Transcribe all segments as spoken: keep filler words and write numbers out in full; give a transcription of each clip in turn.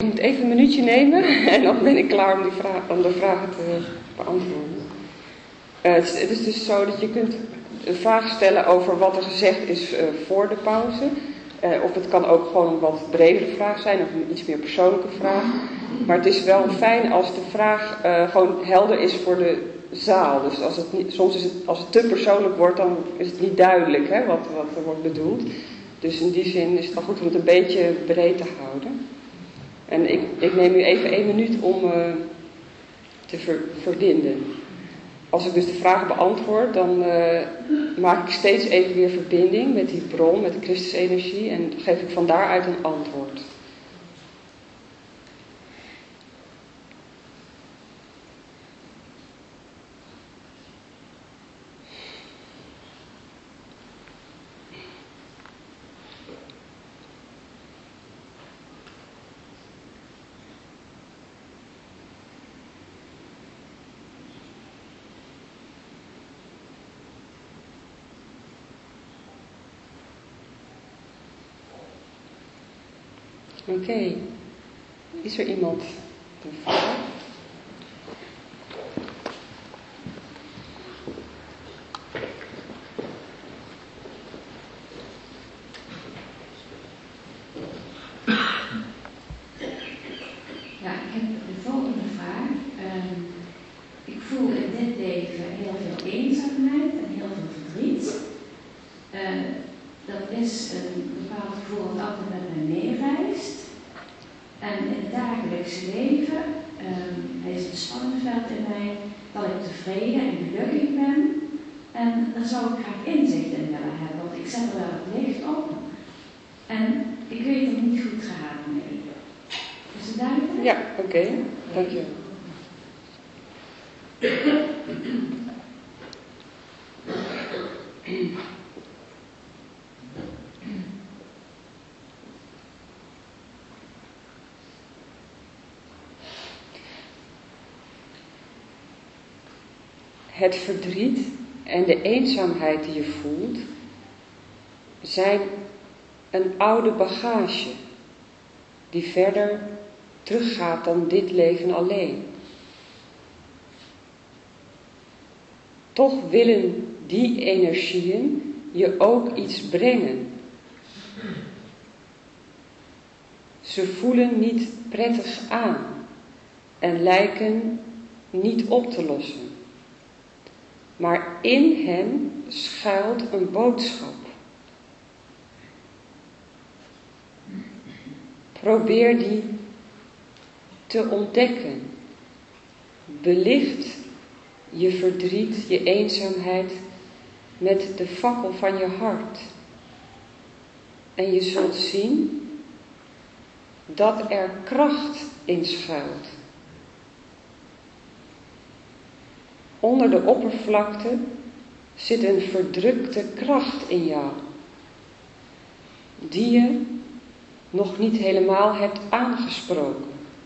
Ik moet even een minuutje nemen en dan ben ik klaar om, die vraag, om de vragen te beantwoorden. Uh, het, is, het is dus zo dat je kunt een vraag stellen over wat er gezegd is uh, voor de pauze. Uh, of het kan ook gewoon een wat bredere vraag zijn of een iets meer persoonlijke vraag. Maar het is wel fijn als de vraag uh, gewoon helder is voor de zaal. Dus als het niet, soms is het, als het te persoonlijk wordt, dan is het niet duidelijk hè, wat, wat er wordt bedoeld. Dus in die zin is het wel goed om het een beetje breed te houden. En ik, ik neem nu even één minuut om uh, te ver, verbinden. Als ik dus de vragen beantwoord, dan uh, maak ik steeds even weer verbinding met die bron, met de Christusenergie. En geef ik van daaruit een antwoord. Oké, okay. Is er iemand te vragen? Ja, ik heb de volgende vraag. Um, ik voel in dit leven heel veel eenzaamheid en heel veel verdriet. Uh, dat is een bepaald gevoel dat altijd met mij meereist. En in het dagelijkse leven um, is het spanningsveld in mij dat ik tevreden en gelukkig ben. En daar zou ik graag inzicht in willen hebben, want ik zet er wel het licht op. En ik weet er niet goed gehad mee. Is het duidelijk? Ja, oké. Okay. Dank je. Het verdriet en de eenzaamheid die je voelt, zijn een oude bagage die verder teruggaat dan dit leven alleen. Toch willen die energieën je ook iets brengen. Ze voelen niet prettig aan en lijken niet op te lossen. Maar in hen schuilt een boodschap. Probeer die te ontdekken. Belicht je verdriet, je eenzaamheid met de fakkel van je hart. En je zult zien dat er kracht in schuilt. Onder de oppervlakte zit een verdrukte kracht in jou, die je nog niet helemaal hebt aangesproken.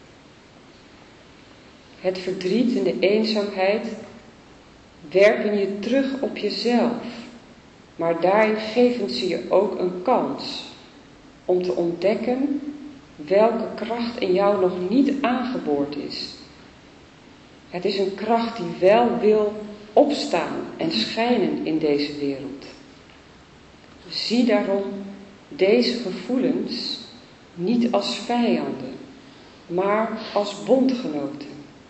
Het verdriet en de eenzaamheid werpen je terug op jezelf, maar daarin geven ze je ook een kans om te ontdekken welke kracht in jou nog niet aangeboord is. Het is een kracht die wel wil opstaan en schijnen in deze wereld. Zie daarom deze gevoelens niet als vijanden, maar als bondgenoten.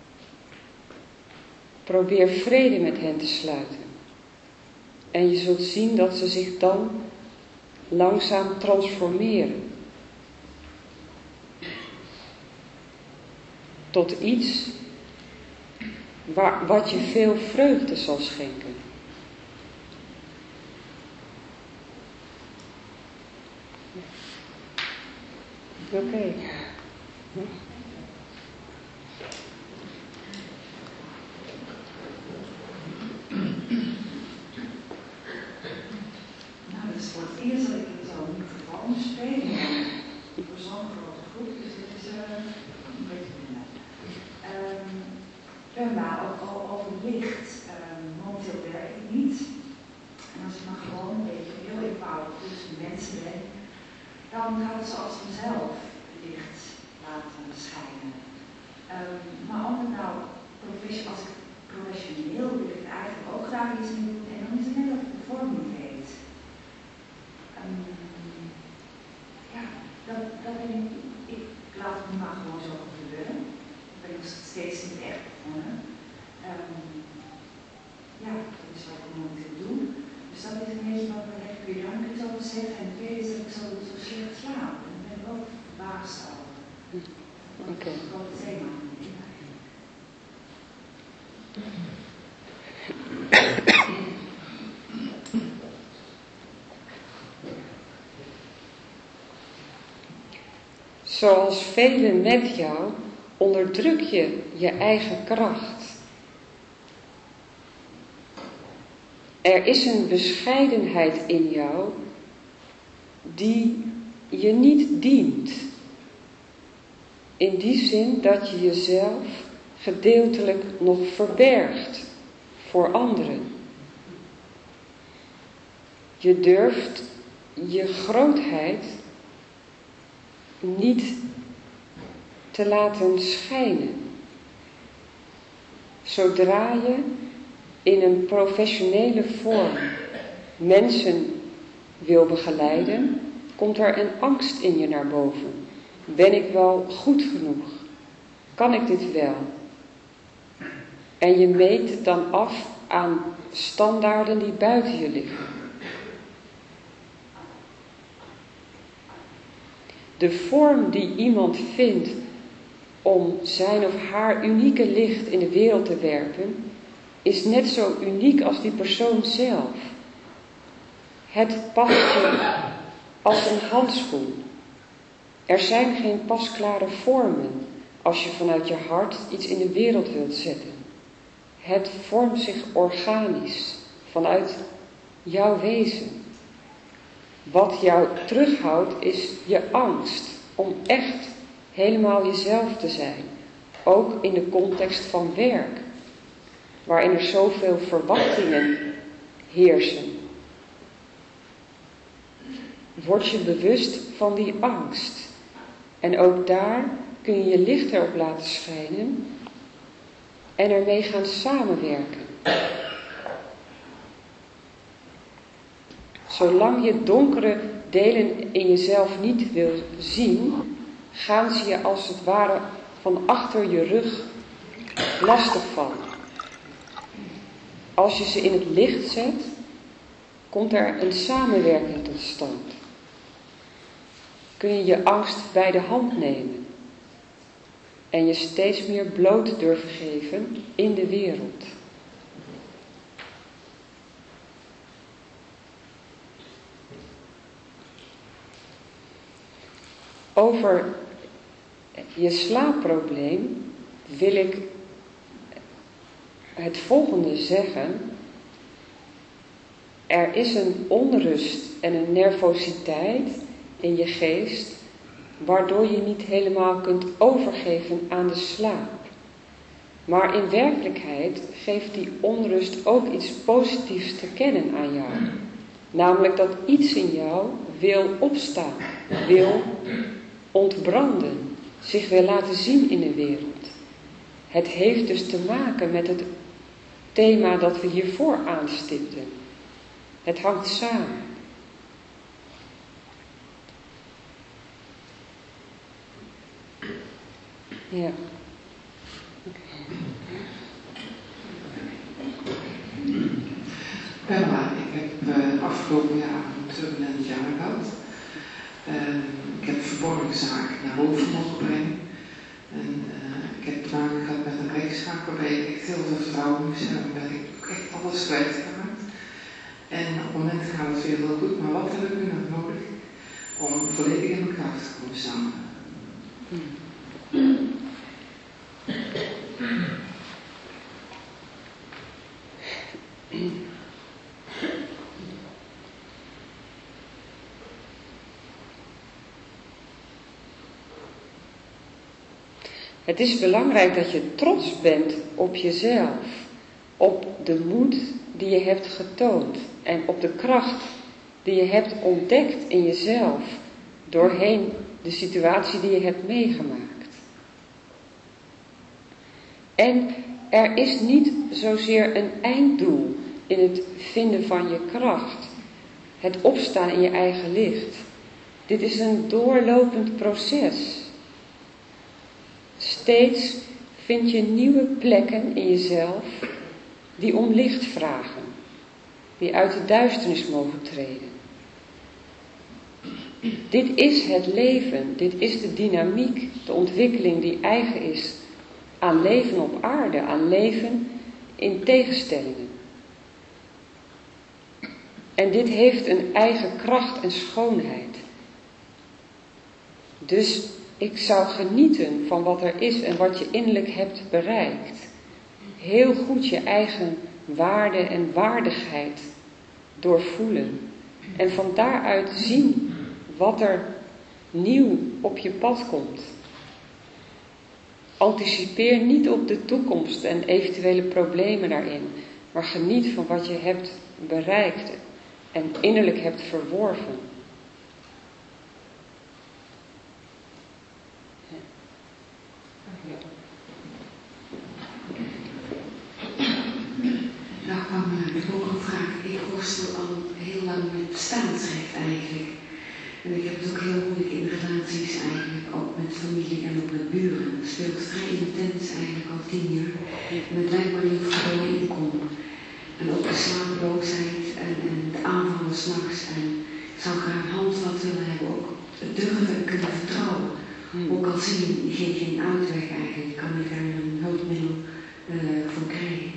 Probeer vrede met hen te sluiten. En je zult zien dat ze zich dan langzaam transformeren. Tot iets waar, wat je veel vreugde zal schenken. Oké. Okay. Nou, dat is voor het eerst dat ik het zo in het geval moet spelen. Voor zo'n grote groep, dus het is uh, een beetje minder. Um, ik ben daar ook al overlicht. Um, momenteel werk ik niet. En als ik dan gewoon een beetje heel eenvoudig tussen de mensen ben, dan gaat het zoals vanzelf licht laten schijnen. Um, maar om het nou, als ik professioneel wil ik het eigenlijk ook graag iets mee doen, en dan is het net of ik de vorm niet weet. Um, ja, dat, dat ben ik, ik laat het nu maar gewoon zo gebeuren. Ik ben nog steeds niet echt begonnen. Um, ja, dat is wat ik momenteel doe. Dus dat is het eerste wat me echt weer dank is over zeggen. En het tweede is dat ik zo, zo slecht slaap. En daar ben ik ook verbaasd over. Oké. Okay. Dat is gewoon het thema. Zoals velen met jou onderdruk je je eigen kracht. Er is een bescheidenheid in jou die je niet dient. In die zin dat je jezelf gedeeltelijk nog verbergt voor anderen. Je durft je grootheid niet te laten schijnen. Zodra je in een professionele vorm mensen wil begeleiden, komt er een angst in je naar boven. Ben ik wel goed genoeg? Kan ik dit wel? En je meet het dan af aan standaarden die buiten je liggen. De vorm die iemand vindt om zijn of haar unieke licht in de wereld te werpen, is net zo uniek als die persoon zelf. Het past je als een handschoen. Er zijn geen pasklare vormen als je vanuit je hart iets in de wereld wilt zetten. Het vormt zich organisch vanuit jouw wezen. Wat jou terughoudt is je angst om echt helemaal jezelf te zijn. Ook in de context van werk, waarin er zoveel verwachtingen heersen. Word je bewust van die angst. En ook daar kun je je licht erop laten schijnen en ermee gaan samenwerken. Zolang je donkere delen in jezelf niet wil zien, gaan ze je als het ware van achter je rug lastigvallen. Als je ze in het licht zet, komt er een samenwerking tot stand. Kun je je angst bij de hand nemen en je steeds meer bloot durven geven in de wereld. Over je slaapprobleem wil ik het volgende zeggen. Er is een onrust en een nervositeit in je geest, waardoor je niet helemaal kunt overgeven aan de slaap. Maar in werkelijkheid geeft die onrust ook iets positiefs te kennen aan jou. Namelijk dat iets in jou wil opstaan, wil ontbranden, zich wil laten zien in de wereld. Het heeft dus te maken met het thema dat we hiervoor aanstipten. Het hangt samen. Ja. Pamela, ik heb uh, afgelopen jaar een turbulent jaar gehad. Uh, ik heb verborgenszaken naar boven mogen brengen. En uh, ik heb te maken gehad met een rechtszaak waarbij ik echt heel veel vertrouwen moest hebben. Ben ik ook echt alles kwijtgeraakt. En op het moment gaat het weer heel goed, maar wat heb ik nu nog nodig om volledig in mijn kracht te komen staan? Hmm. Het is belangrijk dat je trots bent op jezelf, op de moed die je hebt getoond en op de kracht die je hebt ontdekt in jezelf doorheen de situatie die je hebt meegemaakt. En er is niet zozeer een einddoel in het vinden van je kracht. Het opstaan in je eigen licht. Dit is een doorlopend proces. Steeds vind je nieuwe plekken in jezelf die om licht vragen. Die uit de duisternis mogen treden. Dit is het leven. Dit is de dynamiek, de ontwikkeling die eigen is aan leven op aarde. Aan leven in tegenstellingen. En dit heeft een eigen kracht en schoonheid. Dus ik zou genieten van wat er is en wat je innerlijk hebt bereikt. Heel goed je eigen waarde en waardigheid doorvoelen. En van daaruit zien wat er nieuw op je pad komt. Anticipeer niet op de toekomst en eventuele problemen daarin. Maar geniet van wat je hebt bereikt en innerlijk hebt verworven. Nou kwam ik ook een vraag. Ik worstel al heel lang met bestaansrecht eigenlijk. En ik heb het ook heel moeilijk in relaties eigenlijk, ook met familie en ook met buren. Het speelt vrij intens eigenlijk al tien jaar. En het lijkt me niet of ik er doorheen kom. En ook de slapeloosheid en, en de aanvallen s'nachts. En ik zou graag handvat willen hebben, ook het durven kunnen vertrouwen. Hmm. Ook al zie je geen, geen uitweg eigenlijk, kan ik daar een hulpmiddel uh, voor krijgen.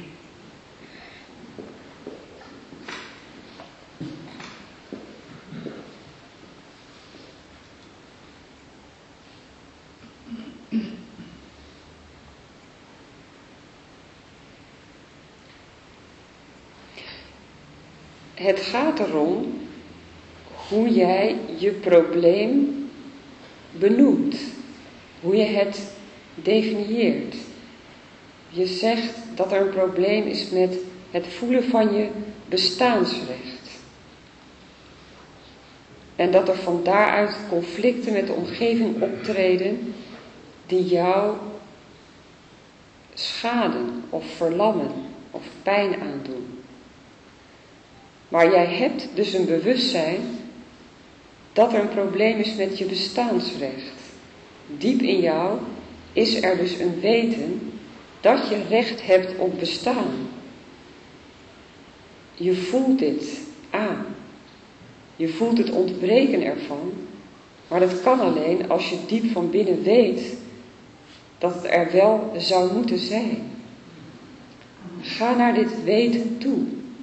Het gaat erom hoe jij je probleem benoemt. Hoe je het definieert. Je zegt dat er een probleem is met het voelen van je bestaansrecht. En dat er van daaruit conflicten met de omgeving optreden die jou schaden of verlammen of pijn aandoen. Maar jij hebt dus een bewustzijn dat er een probleem is met je bestaansrecht. Diep in jou is er dus een weten dat je recht hebt op bestaan. Je voelt dit aan. Je voelt het ontbreken ervan. Maar dat kan alleen als je diep van binnen weet dat het er wel zou moeten zijn. Ga naar dit weten toe.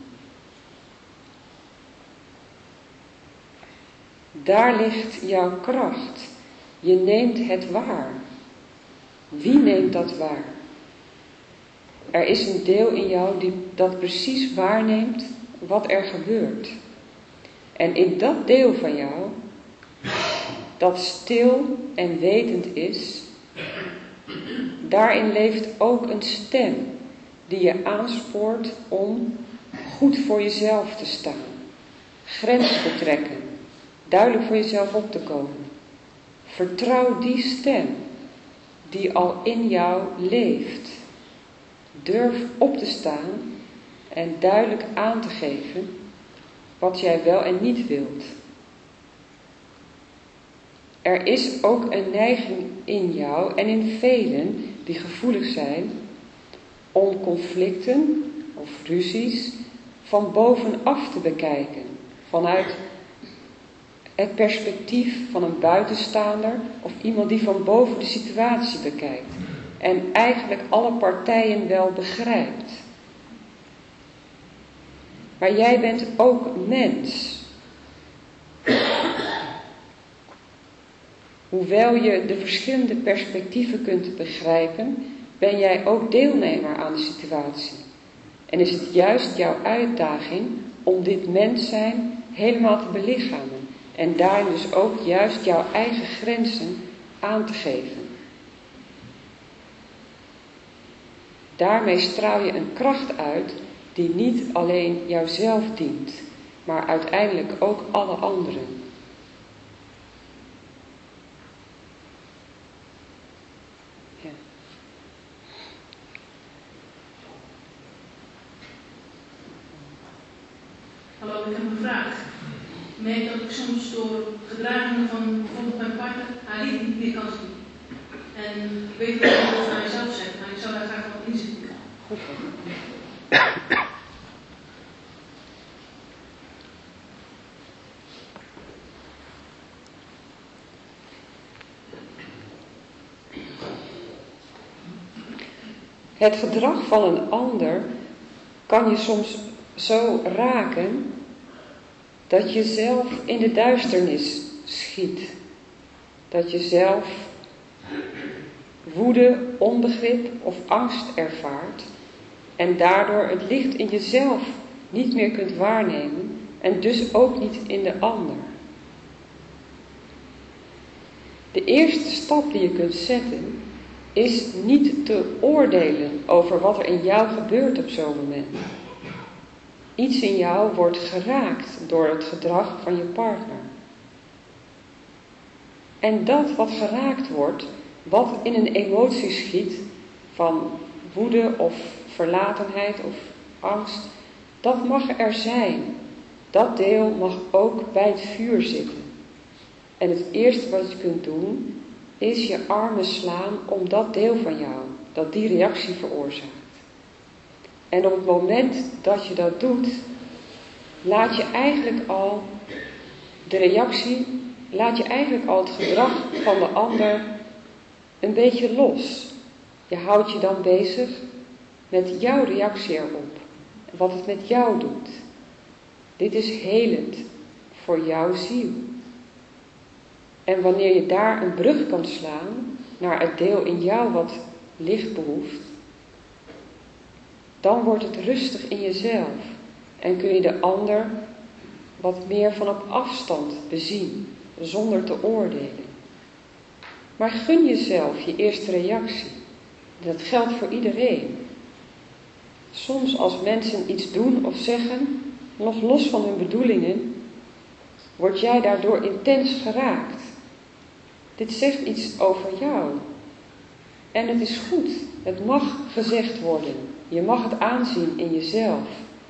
Daar ligt jouw kracht. Je neemt het waar. Wie neemt dat waar? Er is een deel in jou die dat precies waarneemt wat er gebeurt. En in dat deel van jou, dat stil en wetend is, daarin leeft ook een stem die je aanspoort om goed voor jezelf te staan, grenzen te trekken, duidelijk voor jezelf op te komen. Vertrouw die stem die al in jou leeft. Durf op te staan en duidelijk aan te geven wat jij wel en niet wilt. Er is ook een neiging in jou en in velen die gevoelig zijn om conflicten of ruzies van bovenaf te bekijken. Vanuit het perspectief van een buitenstaander of iemand die van boven de situatie bekijkt. En eigenlijk alle partijen wel begrijpt. Maar jij bent ook mens. Hoewel je de verschillende perspectieven kunt begrijpen, ben jij ook deelnemer aan de situatie. En is het juist jouw uitdaging om dit mens zijn helemaal te belichamen. En daarin dus ook juist jouw eigen grenzen aan te geven. Daarmee straal je een kracht uit die niet alleen jouzelf dient, maar uiteindelijk ook alle anderen. Ja. Hallo, ik heb een vraag. Ik merk dat ik soms door gedragingen van bijvoorbeeld mijn partner haar liefde niet meer kan zien. En ik weet wel dat ik het van mijzelf zeg, maar ik zou daar graag wat in zitten. Het gedrag van een ander kan je soms zo raken dat je zelf in de duisternis schiet. Dat je zelf woede, onbegrip of angst ervaart en daardoor het licht in jezelf niet meer kunt waarnemen en dus ook niet in de ander. De eerste stap die je kunt zetten is niet te oordelen over wat er in jou gebeurt op zo'n moment. Iets in jou wordt geraakt door het gedrag van je partner. En dat wat geraakt wordt, wat in een emotie schiet van woede of verlatenheid of angst, dat mag er zijn. Dat deel mag ook bij het vuur zitten. En het eerste wat je kunt doen, is je armen slaan om dat deel van jou, dat die reactie veroorzaakt. En op het moment dat je dat doet, laat je eigenlijk al de reactie, laat je eigenlijk al het gedrag van de ander een beetje los. Je houdt je dan bezig met jouw reactie erop. Wat het met jou doet. Dit is helend voor jouw ziel. En wanneer je daar een brug kan slaan naar het deel in jou wat licht behoeft, dan wordt het rustig in jezelf en kun je de ander wat meer van op afstand bezien, zonder te oordelen. Maar gun jezelf je eerste reactie. Dat geldt voor iedereen. Soms als mensen iets doen of zeggen, nog los van hun bedoelingen, word jij daardoor intens geraakt. Dit zegt iets over jou. En het is goed. Het mag gezegd worden. Je mag het aanzien in jezelf.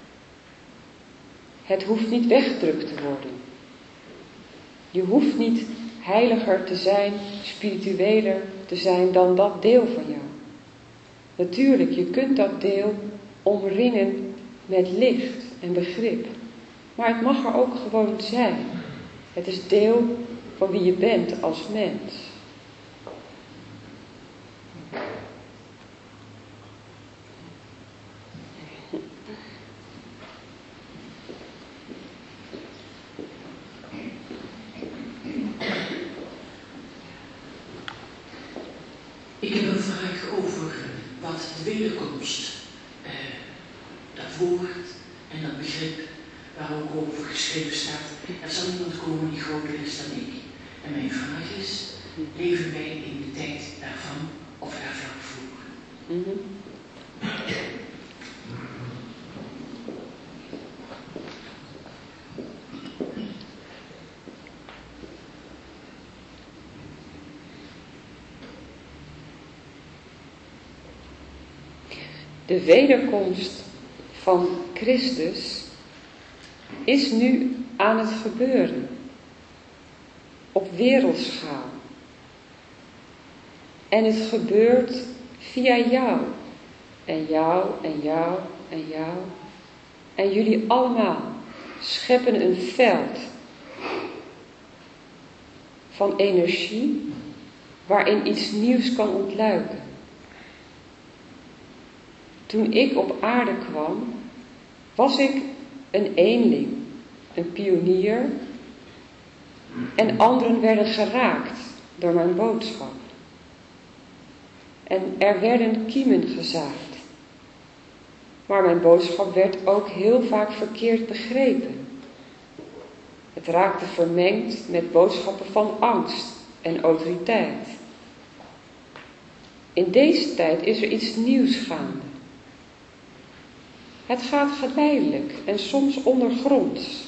Het hoeft niet weggedrukt te worden. Je hoeft niet heiliger te zijn, spiritueler te zijn dan dat deel van jou. Natuurlijk, je kunt dat deel omringen met licht en begrip. Maar het mag er ook gewoon zijn. Het is deel van wie je bent als mens. Ik heb een vraag over wat de wederkomst, eh, dat woord en dat begrip waar ook over geschreven staat. Er zal iemand komen die groter is dan ik. En mijn vraag is, leven wij in de tijd daarvan of er vlak voor? Mm-hmm. De wederkomst van Christus is nu aan het gebeuren. Op wereldschaal. En het gebeurt via jou. En jou, en jou, en jou. En jullie allemaal scheppen een veld van energie waarin iets nieuws kan ontluiken. Toen ik op aarde kwam, was ik een eenling, een pionier, en anderen werden geraakt door mijn boodschap. En er werden kiemen gezaaid. Maar mijn boodschap werd ook heel vaak verkeerd begrepen. Het raakte vermengd met boodschappen van angst en autoriteit. In deze tijd is er iets nieuws gaande. Het gaat geleidelijk en soms ondergronds.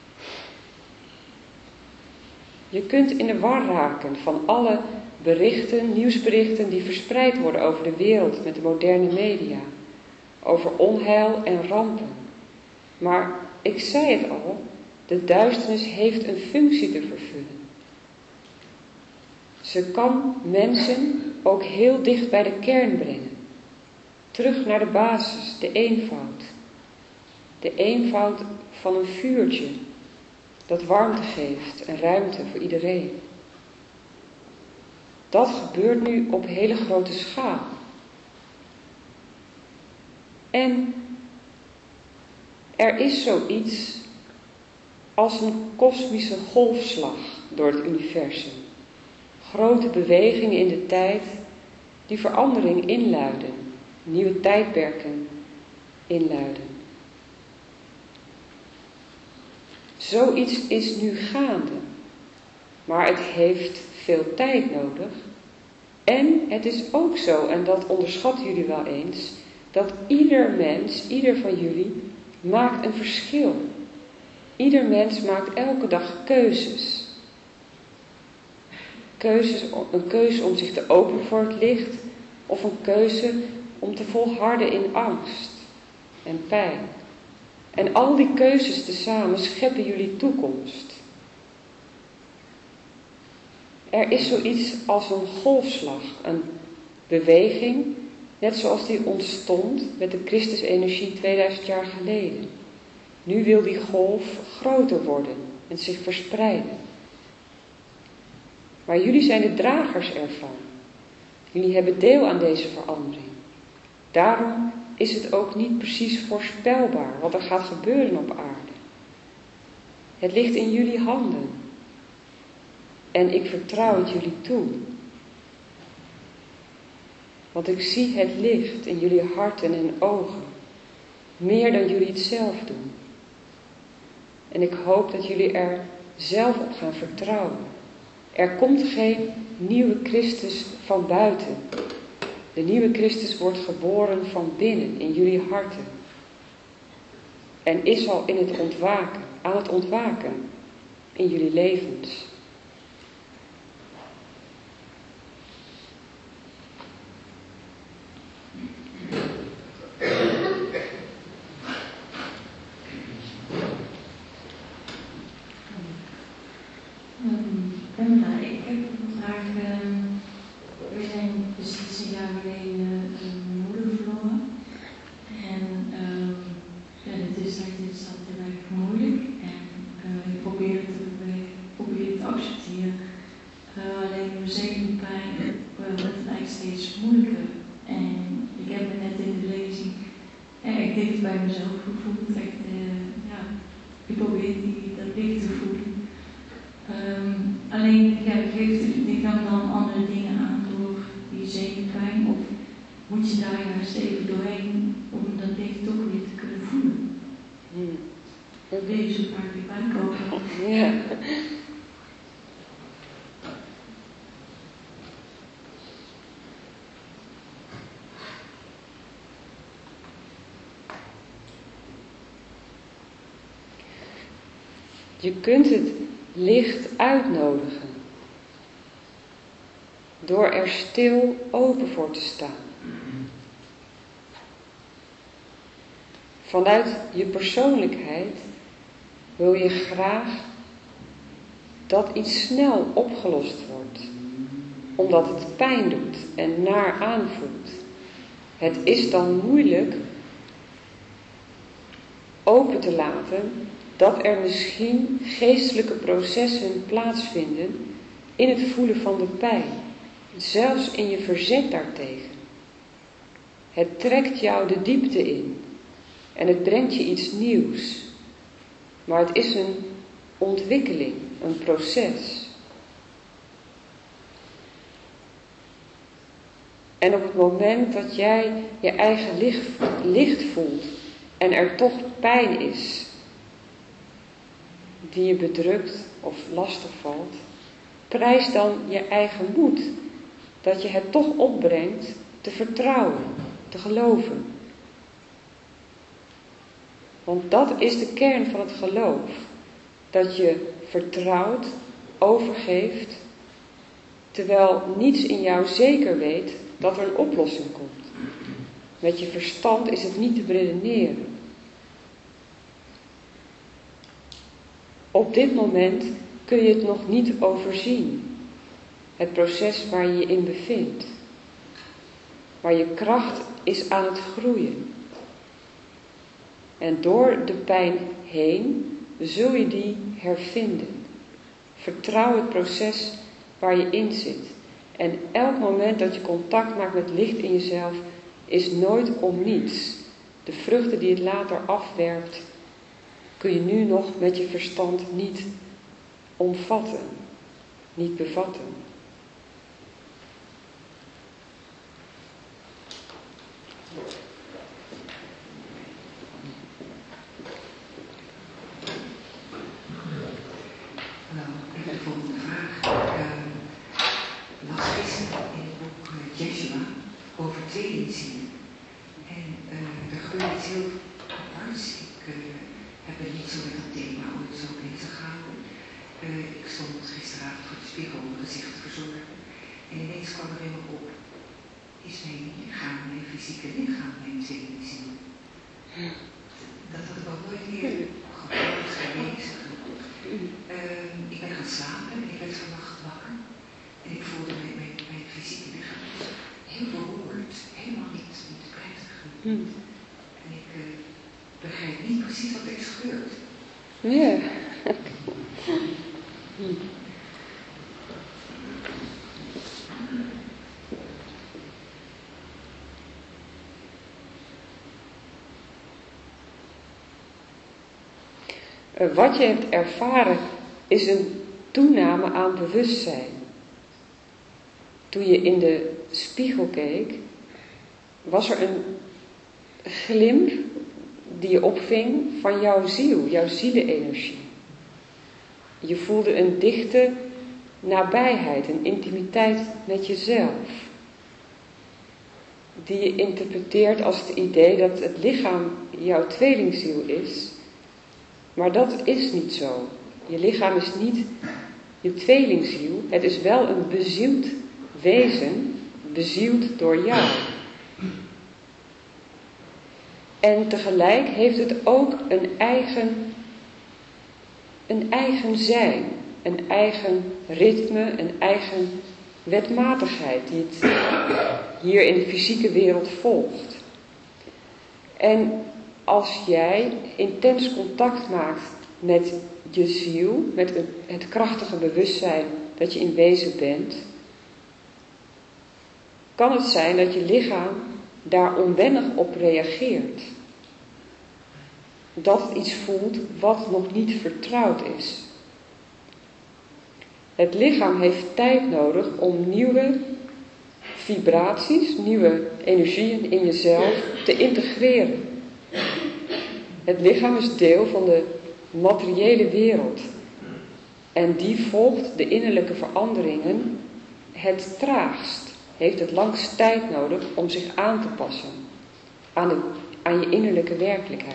Je kunt in de war raken van alle berichten, nieuwsberichten die verspreid worden over de wereld met de moderne media. Over onheil en rampen. Maar ik zei het al, de duisternis heeft een functie te vervullen. Ze kan mensen ook heel dicht bij de kern brengen. Terug naar de basis, de eenvoud. De eenvoud van een vuurtje dat warmte geeft en ruimte voor iedereen. Dat gebeurt nu op hele grote schaal. En er is zoiets als een kosmische golfslag door het universum. Grote bewegingen in de tijd die verandering inluiden, nieuwe tijdperken inluiden. Zoiets is nu gaande, maar het heeft veel tijd nodig. En het is ook zo, en dat onderschatten jullie wel eens, dat ieder mens, ieder van jullie, maakt een verschil. Ieder mens maakt elke dag keuzes. Keuzes, een keuze om zich te openen voor het licht, of een keuze om te volharden in angst en pijn. En al die keuzes tezamen scheppen jullie toekomst. Er is zoiets als een golfslag, een beweging, net zoals die ontstond met de Christusenergie tweeduizend jaar geleden. Nu wil die golf groter worden en zich verspreiden. Maar jullie zijn de dragers ervan. Jullie hebben deel aan deze verandering. Daarom is het ook niet precies voorspelbaar wat er gaat gebeuren op aarde. Het ligt in jullie handen. En ik vertrouw het jullie toe. Want ik zie het licht in jullie harten en ogen. Meer dan jullie het zelf doen. En ik hoop dat jullie er zelf op gaan vertrouwen. Er komt geen nieuwe Christus van buiten. De nieuwe Christus wordt geboren van binnen, in jullie harten. En is al in het ontwaken, aan het ontwaken in jullie levens. Pamela, ik heb een vraag. We zijn precies een jaar geleden een moeder verloren. En uh, ja, de tussentijd is dat heel erg moeilijk. En uh, ik probeer het, te, probeer het te accepteren. Uh, alleen we zijn pijn wordt het eigenlijk steeds moeilijker. En ik heb het net in de lezing erg dicht bij mezelf gevoeld. Echt, uh, ja, ik probeer die, dat licht te voelen. Um, alleen ja, geeft het lichaam dan andere dingen aan door die zenuwpijn, of moet je daar juist even doorheen om dat licht toch weer te kunnen voelen? Hmm. Dat wil je zo vaak weer aankomen. Ja. Je kunt het licht uitnodigen. Door er stil open voor te staan. Vanuit je persoonlijkheid wil je graag dat iets snel opgelost wordt. Omdat het pijn doet en naar aanvoelt. Het is dan moeilijk open te laten dat er misschien geestelijke processen plaatsvinden in het voelen van de pijn. Zelfs in je verzet daartegen. Het trekt jou de diepte in. En het brengt je iets nieuws. Maar het is een ontwikkeling, een proces. En op het moment dat jij je eigen licht, licht voelt en er toch pijn is die je bedrukt of lastig valt, prijs dan je eigen moed dat je het toch opbrengt te vertrouwen, te geloven. Want dat is de kern van het geloof. Dat je vertrouwt, overgeeft, terwijl niets in jou zeker weet dat er een oplossing komt. Met je verstand is het niet te beredeneren. Op dit moment kun je het nog niet overzien. Het proces waar je je in bevindt. Maar je kracht is aan het groeien. En door de pijn heen zul je die hervinden. Vertrouw het proces waar je in zit. En elk moment dat je contact maakt met licht in jezelf is nooit om niets. De vruchten die het later afwerpt, kun je nu nog met je verstand niet omvatten, niet bevatten. Nou, ik heb de volgende vraag. Ik las gisteren in het boek Jeshua over tweelingzielen. En uh, er gebeurt iets heel aparts. Ik uh, heb er niet zo met dat thema ooit zo bezig gehouden. Uh, ik stond gisteravond voor de spiegel om mijn gezicht te verzorgen. En ineens kwam er in me op: is mijn lichaam, mijn fysieke lichaam, mijn tweelingziel? Dat had ik al nooit meer gehoord, gelezen. Uh, ik ben gaan slapen en ik werd vannacht wakker. En ik voelde mijn, mijn, mijn fysieke lichaam heel beroerd, helemaal niet, niet prettig. Hmm. En ik uh, begrijp niet precies wat er is gebeurd. Ja. hmm. Uh, wat je hebt ervaren is een toename aan bewustzijn. Toen je in de spiegel keek, was er een glimp die je opving van jouw ziel, jouw zielenenergie. Je voelde een dichte nabijheid, een intimiteit met jezelf. Die je interpreteert als het idee dat het lichaam jouw tweelingziel is. Maar dat is niet zo. Je lichaam is niet je tweelingziel. Het is wel een bezield wezen, bezield door jou. En tegelijk heeft het ook een eigen, een eigen zijn, een eigen ritme, een eigen wetmatigheid die het hier in de fysieke wereld volgt. En als jij intens contact maakt met je ziel, met het krachtige bewustzijn dat je in wezen bent, kan het zijn dat je lichaam daar onwennig op reageert. Dat het iets voelt wat nog niet vertrouwd is. Het lichaam heeft tijd nodig om nieuwe vibraties, nieuwe energieën in jezelf te integreren. Het lichaam is deel van de materiële wereld. En die volgt de innerlijke veranderingen het traagst. Heeft het langst tijd nodig om zich aan te passen aan, de, aan je innerlijke werkelijkheid.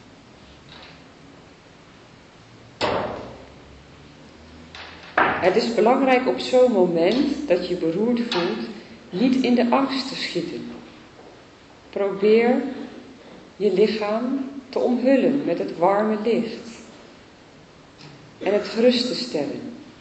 Het is belangrijk op zo'n moment dat je beroerd voelt, niet in de angst te schieten. Probeer je lichaam te omhullen met het warme licht. En het gerust te stellen.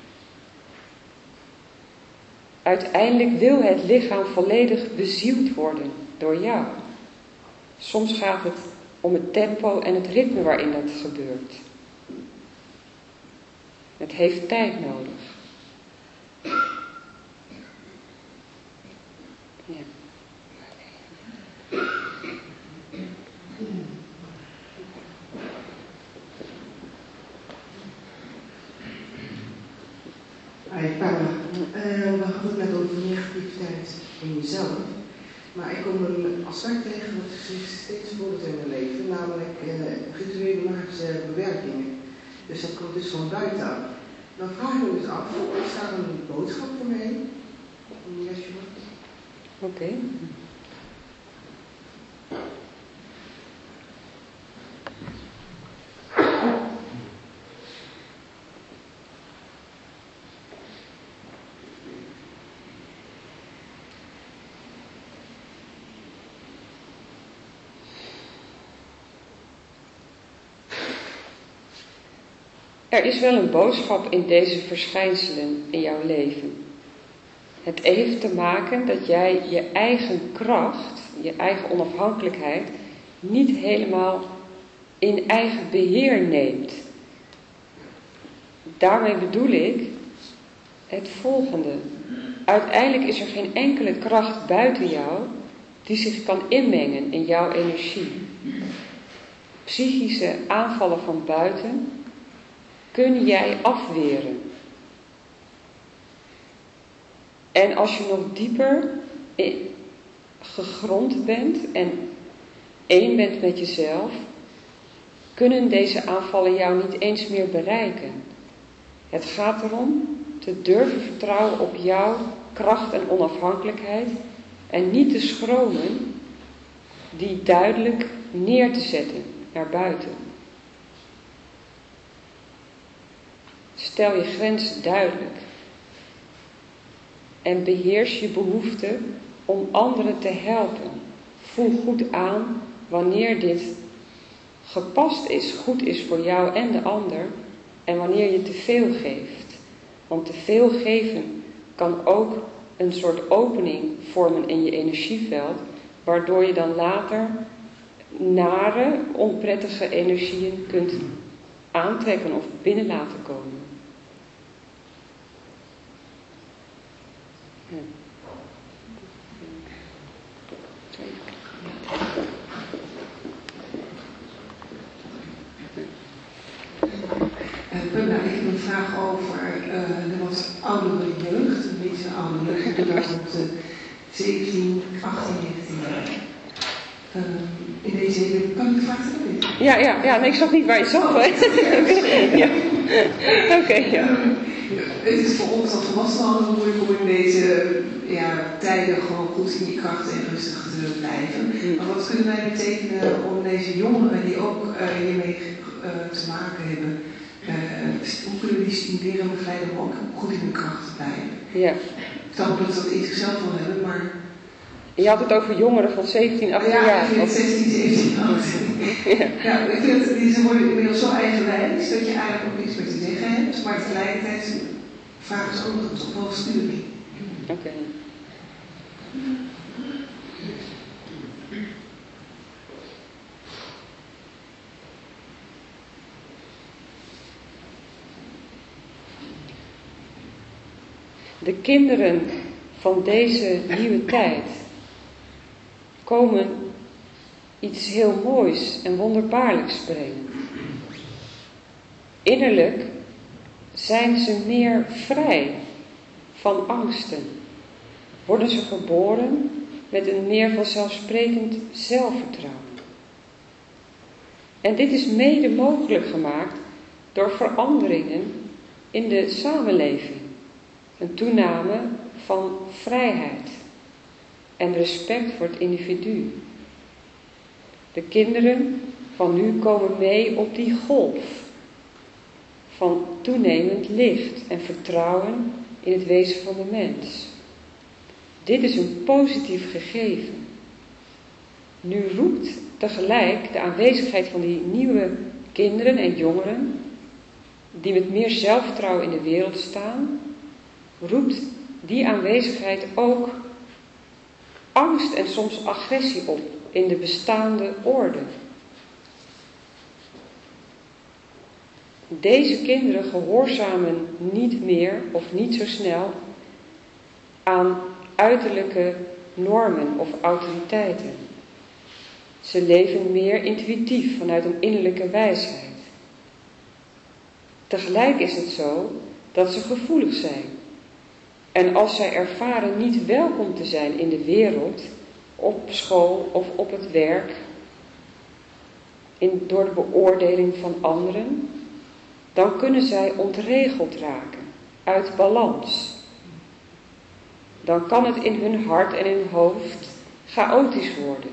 Uiteindelijk wil het lichaam volledig bezield worden door jou. Soms gaat het om het tempo en het ritme waarin dat gebeurt. Het heeft tijd nodig. Ja. Hi, Paula. Uh, we hadden het net over negativiteit in jezelf. Maar ik kom een aspect tegen dat zich steeds voordoet in mijn leven, namelijk uh, rituele magische bewerkingen. Dus dat komt dus van buitenaf. Dan vraag ik me dus af, is daar een boodschap voor mij? Oké. Okay. Er is wel een boodschap in deze verschijnselen in jouw leven. Het heeft te maken dat jij je eigen kracht, je eigen onafhankelijkheid, niet helemaal in eigen beheer neemt. Daarmee bedoel ik het volgende. Uiteindelijk is er geen enkele kracht buiten jou die zich kan inmengen in jouw energie. Psychische aanvallen van buiten kun jij afweren. En als je nog dieper gegrond bent en één bent met jezelf, kunnen deze aanvallen jou niet eens meer bereiken. Het gaat erom te durven vertrouwen op jouw kracht en onafhankelijkheid en niet te schromen die duidelijk neer te zetten naar buiten. Stel je grens duidelijk en beheers je behoefte om anderen te helpen. Voel goed aan wanneer dit gepast is, goed is voor jou en de ander en wanneer je te veel geeft. Want te veel geven kan ook een soort opening vormen in je energieveld, waardoor je dan later nare, onprettige energieën kunt aantrekken of binnen laten komen. Ja. Bumla, ik heb een vraag over uh, de wat oudere jeugd, een beetje ouder, ik bedoel op de zeventien, achttien, negentien jaar. Uh, in deze hele, kan ik de vraag stellen? Ja, ja, ja, nee, ik zag niet waar je zat. Ja. Oké, okay, ja. Uh, het is voor ons als volwassenen moeilijk om in deze ja, tijden gewoon goed in je kracht en rustig te blijven. Mm. Maar wat kunnen wij betekenen om deze jongeren die ook uh, hiermee uh, te maken hebben, Uh, hoe kunnen we die stimuleren en begeleiden om ook goed in de kracht te blijven? Ja. Ik snap dat ze dat in zichzelf wel hebben, maar... Je had het over jongeren van zeventien, achttien ja, jaar. Ja, zestien, zeventien, achttien. Ja. Ja, ik vind dat die, ze worden inmiddels zo eigenwijs dat je eigenlijk ook niks meer te zeggen hebt, maar tegelijkertijd vragen ze ook toch wel sturing. Oké. Okay. De kinderen van deze nieuwe tijd komen iets heel moois en wonderbaarlijks brengen. Innerlijk zijn ze meer vrij van angsten. Worden ze geboren met een meer vanzelfsprekend zelfvertrouwen. En dit is mede mogelijk gemaakt door veranderingen in de samenleving. Een toename van vrijheid en respect voor het individu. De kinderen van nu komen mee op die golf van toenemend licht en vertrouwen in het wezen van de mens. Dit is een positief gegeven. Nu roept tegelijk de aanwezigheid van die nieuwe kinderen en jongeren, die met meer zelfvertrouwen in de wereld staan, roept die aanwezigheid ook angst en soms agressie op in de bestaande orde. Deze kinderen gehoorzamen niet meer of niet zo snel aan uiterlijke normen of autoriteiten. Ze leven meer intuïtief vanuit een innerlijke wijsheid. Tegelijk is het zo dat ze gevoelig zijn. En als zij ervaren niet welkom te zijn in de wereld, op school of op het werk, in, door de beoordeling van anderen, dan kunnen zij ontregeld raken, uit balans. Dan kan het in hun hart en in hun hoofd chaotisch worden.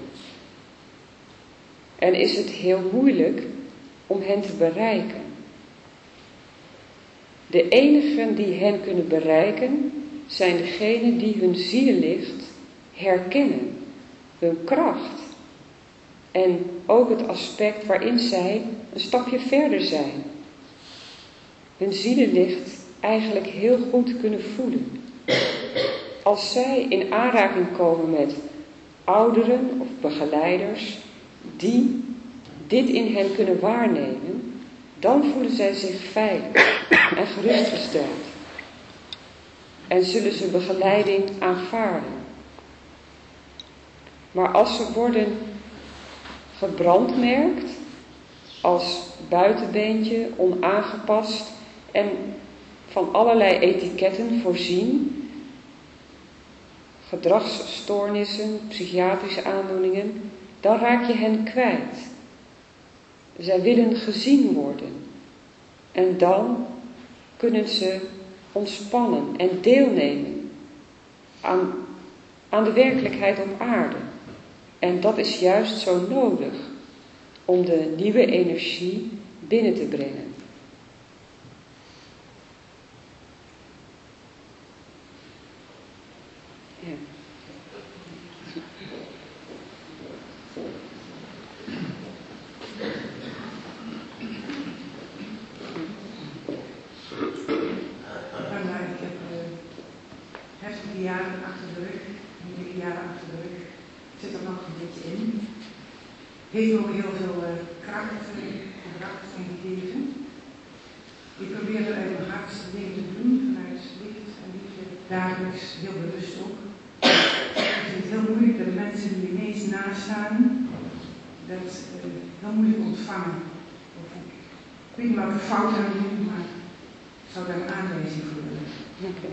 En is het heel moeilijk om hen te bereiken. De enigen die hen kunnen bereiken, zijn degenen die hun ziellicht herkennen, hun kracht en ook het aspect waarin zij een stapje verder zijn. hun zielenlicht eigenlijk heel goed kunnen voelen. Als zij in aanraking komen met ouderen of begeleiders die dit in hen kunnen waarnemen, dan voelen zij zich veilig en gerustgesteld. En zullen ze begeleiding aanvaarden. Maar als ze worden gebrandmerkt als buitenbeentje, onaangepast en van allerlei etiketten voorzien, gedragsstoornissen, psychiatrische aandoeningen, dan raak je hen kwijt. Zij willen gezien worden. En dan kunnen ze ontspannen en deelnemen aan, aan de werkelijkheid op aarde. En dat is juist zo nodig om de nieuwe energie binnen te brengen. Ja. Nou, ik heb uh, heftige jaren achter de rug, moeilijke jaren achter de rug. Ik zit er nog een beetje in. Heeft me ook heel veel uh, kracht gebracht en gegeven. Ik probeer er uit mijn hart dingen te doen, vanuit licht en liefde, dagelijks, heel bewust ook. Ik vind het heel moeilijk dat de mensen die ineens naast staan, dat uh, heel moeilijk ontvangen. Of ik, ik weet niet wat ik fout aan doen, maar ik zou daar een aanwijzing voor willen. Okay.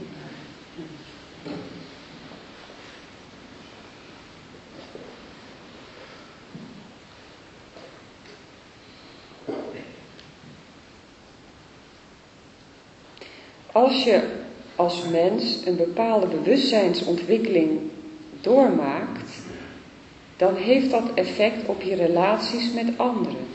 Als je als mens een bepaalde bewustzijnsontwikkeling doormaakt, dan heeft dat effect op je relaties met anderen.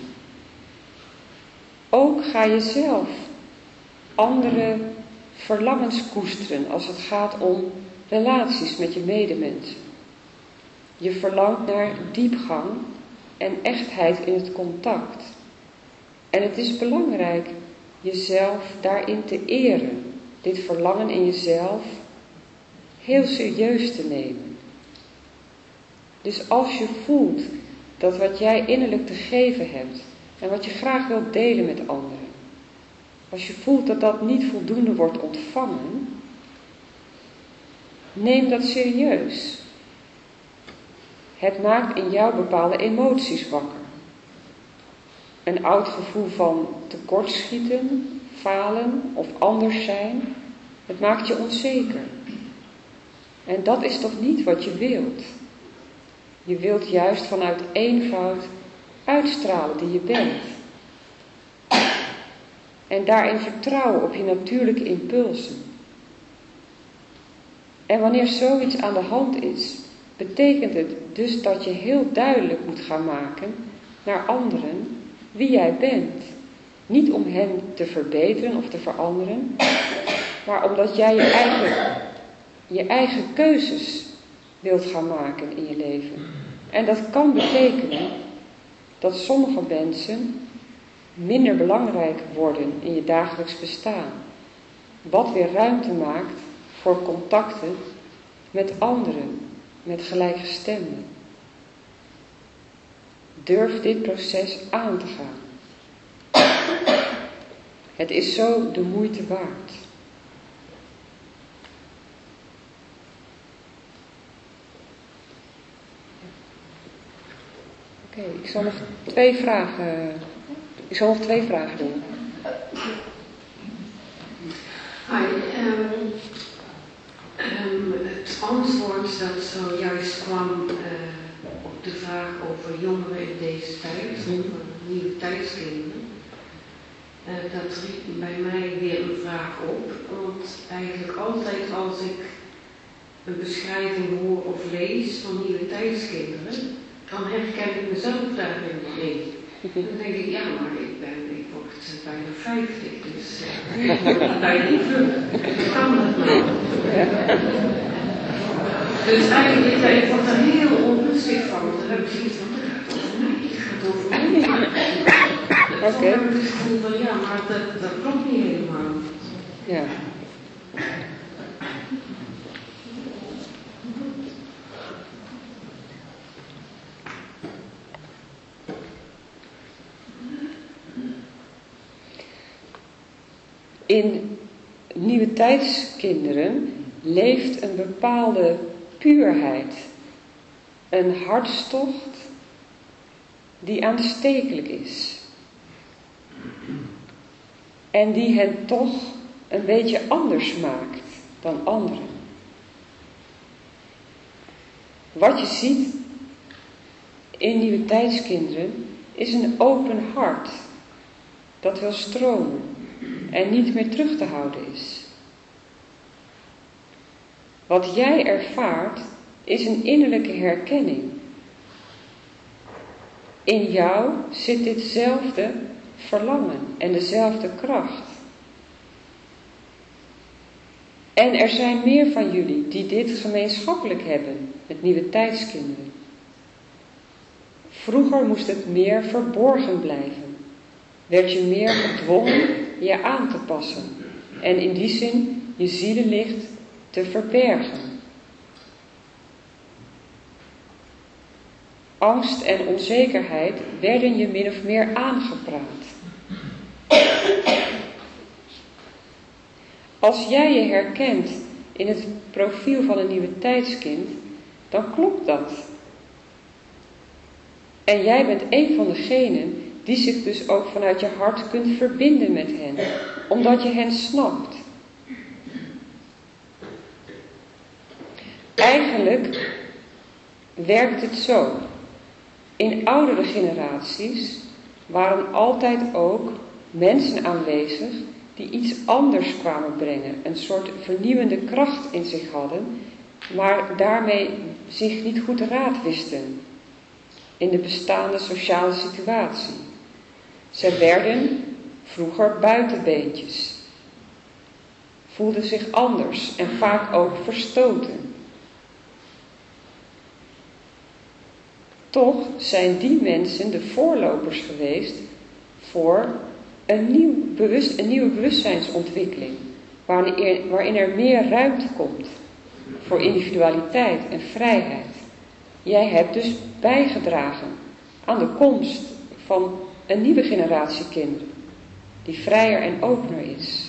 Ook ga je zelf andere verlangens koesteren als het gaat om relaties met je medemensen. Je verlangt naar diepgang en echtheid in het contact. En het is belangrijk jezelf daarin te eren. Dit verlangen in jezelf heel serieus te nemen. Dus als je voelt dat wat jij innerlijk te geven hebt en wat je graag wilt delen met anderen, als je voelt dat dat niet voldoende wordt ontvangen, neem dat serieus. Het maakt in jou bepaalde emoties wakker. Een oud gevoel van tekortschieten, falen of anders zijn, het maakt je onzeker. En dat is toch niet wat je wilt. Je wilt juist vanuit eenvoud uitstralen die je bent. En daarin vertrouwen op je natuurlijke impulsen. En wanneer zoiets aan de hand is, betekent het dus dat je heel duidelijk moet gaan maken naar anderen wie jij bent. Niet om hen te verbeteren of te veranderen, maar omdat jij je eigen, je eigen keuzes wilt gaan maken in je leven. En dat kan betekenen dat sommige mensen minder belangrijk worden in je dagelijks bestaan. Wat weer ruimte maakt voor contacten met anderen, met gelijkgestemden. Durf dit proces aan te gaan. Het is zo de moeite waard. Oké, okay, ik zal nog twee vragen. Ik zal nog twee vragen doen. Hi, um, um, het antwoord dat zojuist kwam uh, op de vraag over jongeren in deze tijd, over nieuwe tijdskinderen, uh, dat riep bij mij weer een vraag op. Want eigenlijk altijd als ik een beschrijving hoor of lees van nieuwe tijdskinderen, dan herken ik mezelf daarin mee. Dan denk ik, ja, maar ik ben, ik word bijna vijftig, dus uh, bijna niet vlug. Kan dat nou? Dus eigenlijk, ja, ik word er heel onrustig van, want dan heb ik zoiets van, het gaat over mij, het gaat over mij. Oké. Dan heb ik het gevoel van, ja, maar dat, dat klopt niet helemaal. Ja. In nieuwe tijdskinderen leeft een bepaalde puurheid, een hartstocht die aanstekelijk is. En die hen toch een beetje anders maakt dan anderen. Wat je ziet in nieuwe tijdskinderen is een open hart dat wil stromen en niet meer terug te houden is. Wat jij ervaart is een innerlijke herkenning. In jou zit ditzelfde verlangen en dezelfde kracht. En er zijn meer van jullie die dit gemeenschappelijk hebben met nieuwe tijdskinderen. Vroeger moest het meer verborgen blijven. Werd je meer gedwongen je aan te passen. En in die zin je zielenlicht te verbergen. Angst en onzekerheid werden je min of meer aangepraat. Als jij je herkent in het profiel van een nieuwe tijdskind, dan klopt dat. En jij bent een van degenen die zich dus ook vanuit je hart kunt verbinden met hen, omdat je hen snapt. Eigenlijk werkt het zo. In oudere generaties waren altijd ook mensen aanwezig die iets anders kwamen brengen. Een soort vernieuwende kracht in zich hadden, maar daarmee zich niet goed raad wisten in de bestaande sociale situatie. Zij werden vroeger buitenbeentjes, voelden zich anders en vaak ook verstoten. Toch zijn die mensen de voorlopers geweest voor een, nieuw bewust, een nieuwe bewustzijnsontwikkeling, waarin, waarin er meer ruimte komt voor individualiteit en vrijheid. Jij hebt dus bijgedragen aan de komst van een nieuwe generatie kinderen, die vrijer en opener is.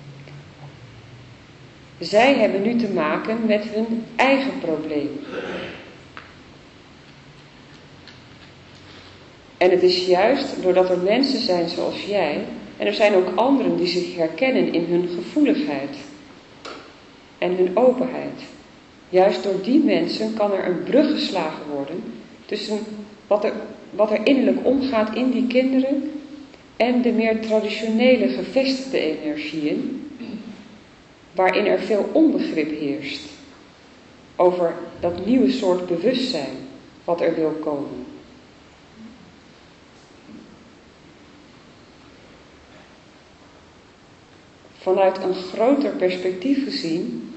Zij hebben nu te maken met hun eigen probleem. En het is juist doordat er mensen zijn zoals jij, en er zijn ook anderen die zich herkennen in hun gevoeligheid en hun openheid. Juist door die mensen kan er een brug geslagen worden tussen wat er, wat er innerlijk omgaat in die kinderen en de meer traditionele gevestigde energieën, waarin er veel onbegrip heerst over dat nieuwe soort bewustzijn wat er wil komen. Vanuit een groter perspectief gezien,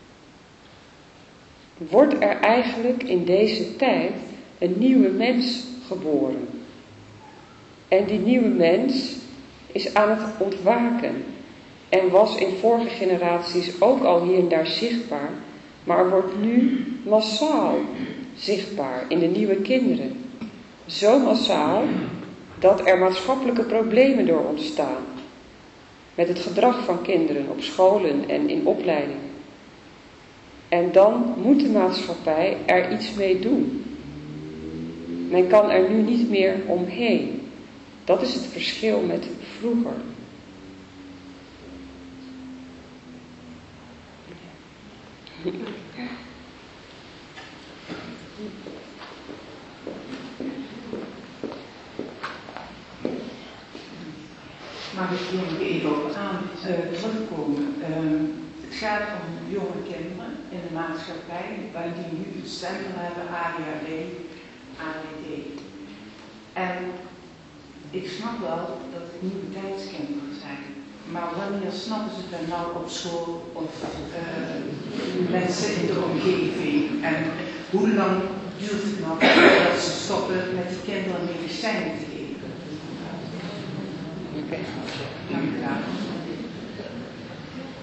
wordt er eigenlijk in deze tijd een nieuwe mens geboren. En die nieuwe mens is aan het ontwaken en was in vorige generaties ook al hier en daar zichtbaar, maar wordt nu massaal zichtbaar in de nieuwe kinderen. Zo massaal dat er maatschappelijke problemen door ontstaan. Met het gedrag van kinderen op scholen en in opleidingen. En dan moet de maatschappij er iets mee doen. Men kan er nu niet meer omheen. Dat is het verschil met vroeger. Mag ik hier nog even op aan uh, terugkomen? Uh, het gaat om jonge kinderen in de maatschappij, die nu een stempel hebben, A D H D, A D D. En ik snap wel dat het nieuwe tijdskinderen zijn. Maar wanneer snappen ze dan nou op school of uh, mensen in de omgeving? En hoe lang duurt het nog dat ze stoppen met de kinderen medicijnen te geven? Okay. Dank u wel.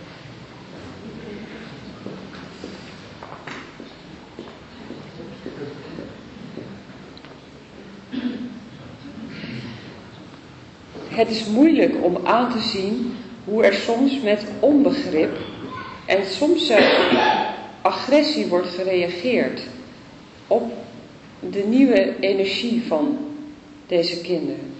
het is moeilijk om aan te zien hoe er soms met onbegrip en soms agressie wordt gereageerd op de nieuwe energie van deze kinderen.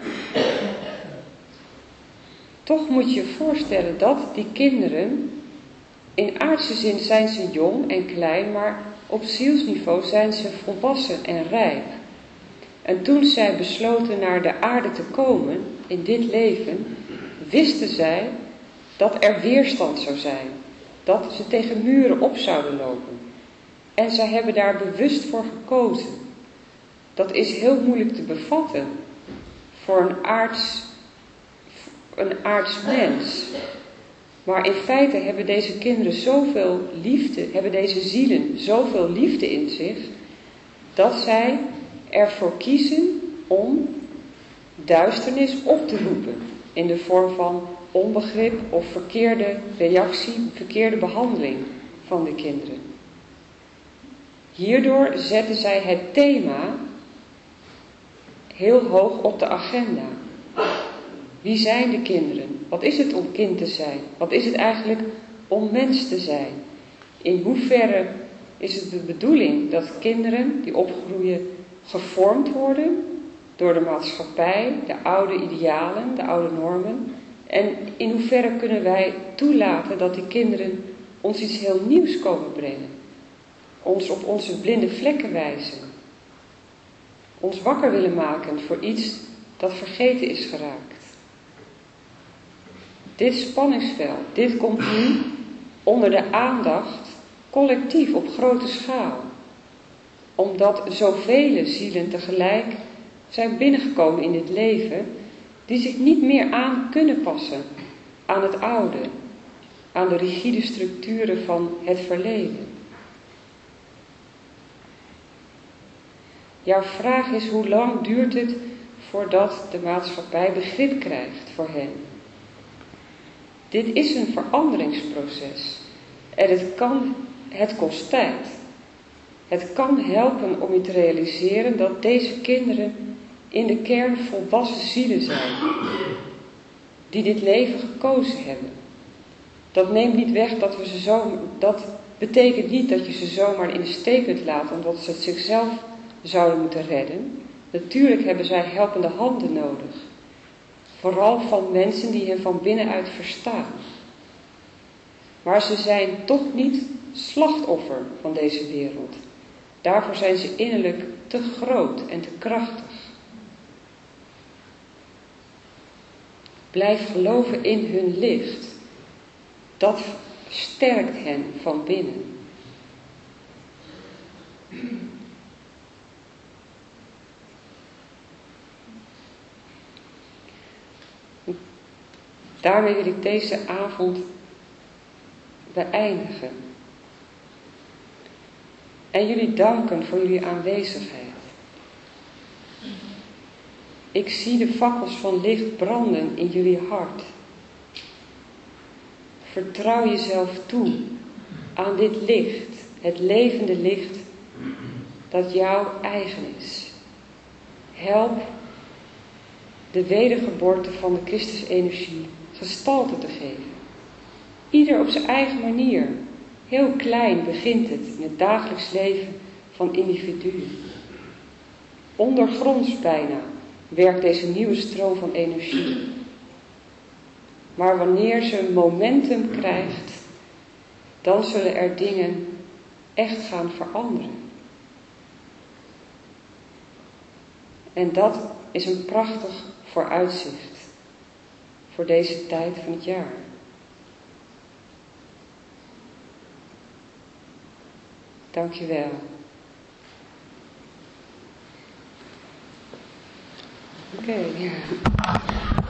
Toch moet je je voorstellen dat die kinderen, in aardse zin zijn ze jong en klein, maar op zielsniveau zijn ze volwassen en rijp. En toen zij besloten naar de aarde te komen, in dit leven, wisten zij dat er weerstand zou zijn. Dat ze tegen muren op zouden lopen. En zij hebben daar bewust voor gekozen. Dat is heel moeilijk te bevatten voor een aards, een aards mens. Maar in feite hebben deze kinderen zoveel liefde, hebben deze zielen zoveel liefde in zich, dat zij ervoor kiezen om duisternis op te roepen in de vorm van onbegrip of verkeerde reactie, verkeerde behandeling van de kinderen. Hierdoor zetten zij het thema heel hoog op de agenda. Wie zijn de kinderen? Wat is het om kind te zijn? Wat is het eigenlijk om mens te zijn? In hoeverre is het de bedoeling dat kinderen die opgroeien gevormd worden door de maatschappij, de oude idealen, de oude normen? En in hoeverre kunnen wij toelaten dat die kinderen ons iets heel nieuws komen brengen? Ons op onze blinde vlekken wijzen. Ons wakker willen maken voor iets dat vergeten is geraakt. Dit spanningsveld, dit komt nu onder de aandacht collectief op grote schaal. Omdat zoveel zielen tegelijk zijn binnengekomen in dit leven, die zich niet meer aan kunnen passen aan het oude, aan de rigide structuren van het verleden. Jouw vraag is: hoe lang duurt het voordat de maatschappij begrip krijgt voor hen? Dit is een veranderingsproces en het kan, het kost tijd. Het kan helpen om je te realiseren dat deze kinderen in de kern volwassen zielen zijn, die dit leven gekozen hebben. Dat neemt niet weg dat we ze zo, dat betekent niet dat je ze zomaar in de steek kunt laten omdat ze het zichzelf zouden moeten redden. Natuurlijk hebben zij helpende handen nodig. Vooral van mensen die hen van binnenuit verstaan. Maar ze zijn toch niet slachtoffer van deze wereld. Daarvoor zijn ze innerlijk te groot en te krachtig. Blijf geloven in hun licht. Dat sterkt hen van binnen. Daarmee wil ik deze avond beëindigen. En jullie danken voor jullie aanwezigheid. Ik zie de fakkels van licht branden in jullie hart. Vertrouw jezelf toe aan dit licht, het levende licht dat jouw eigen is. Help de wedergeboorte van de Christusenergie gestalte te geven. Ieder op zijn eigen manier. Heel klein begint het in het dagelijks leven van individuen. Ondergronds bijna werkt deze nieuwe stroom van energie. Maar wanneer ze een momentum krijgt, dan zullen er dingen echt gaan veranderen. En dat is een prachtig vooruitzicht voor deze tijd van het jaar. Dank je wel. Oké. Okay.